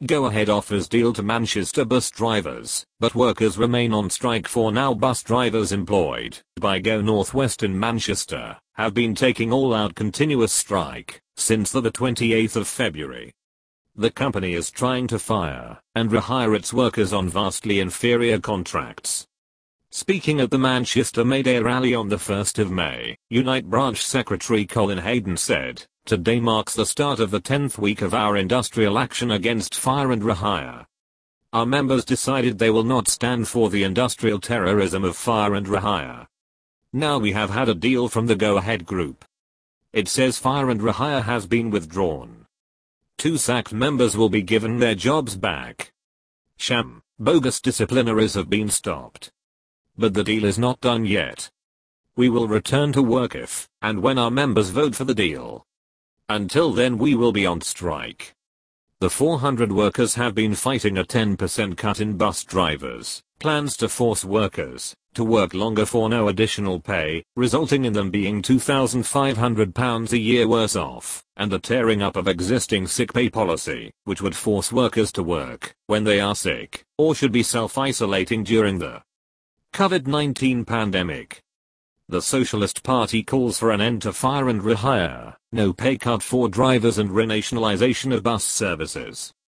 Go Ahead offers deal to Manchester bus drivers, but workers remain on strike for now. Bus drivers employed by Go North West in Manchester have been taking all-out continuous strike since the 28th of February. The company is trying to fire and rehire its workers on vastly inferior contracts. Speaking at the Manchester May Day rally on the 1st of May, Unite Branch Secretary Colin Hayden said, "Today marks the start of the 10th week of our industrial action against fire and rehire. Our members decided they will not stand for the industrial terrorism of fire and rehire. Now we have had a deal from the Go Ahead Group. It says fire and rehire has been withdrawn. 2 sacked members will be given their jobs back. Sham, bogus disciplinaries have been stopped. But the deal is not done yet. We will return to work if and when our members vote for the deal. Until then we will be on strike." The 400 workers have been fighting a 10% cut in bus drivers, plans to force workers to work longer for no additional pay, resulting in them being £2,500 a year worse off, and the tearing up of existing sick pay policy, which would force workers to work when they are sick, or should be self-isolating during the COVID-19 pandemic. The Socialist Party calls for an end to fire and rehire, no pay cut for drivers and renationalisation of bus services.